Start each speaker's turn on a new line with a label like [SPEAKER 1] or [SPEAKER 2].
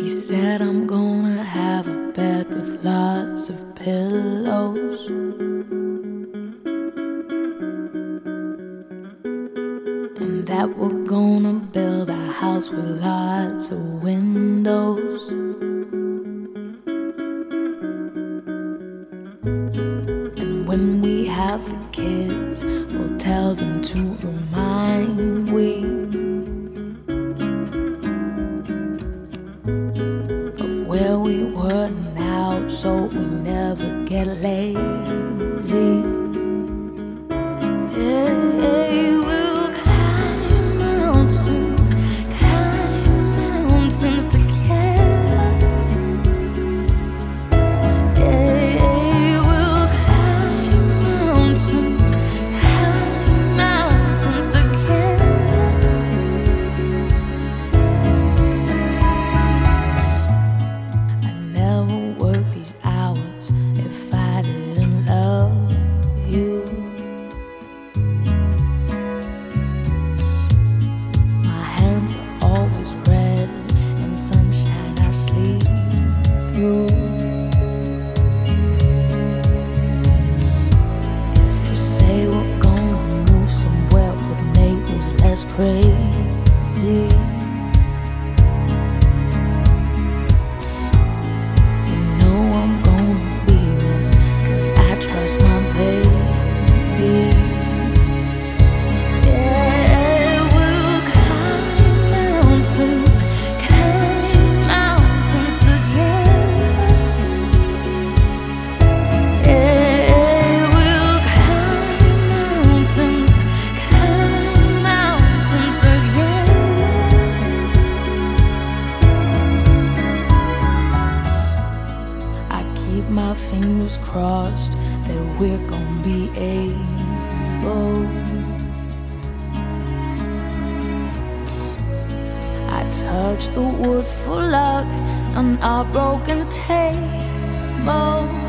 [SPEAKER 1] said I'm gonna have a bed with lots of pillows, and that we're gonna build a house with lots of windows. And when we have the kids, we'll tell them to remind we of where we were now, so we never get lazy. Hey, we'll climb mountains together. Hey, we'll climb mountains together. I never work these hours if I didn't love you. My hands are always red, in sunshine I sleep through. If you say we're gonna move somewhere with neighbors less crazy, you know I'm gonna be there, 'cause I trust my baby. Yeah, we'll climb mountains together. Yeah, we'll climb mountains together. I keep my fingers crossed that we're gonna be able. I touch the wood for luck on our broken table.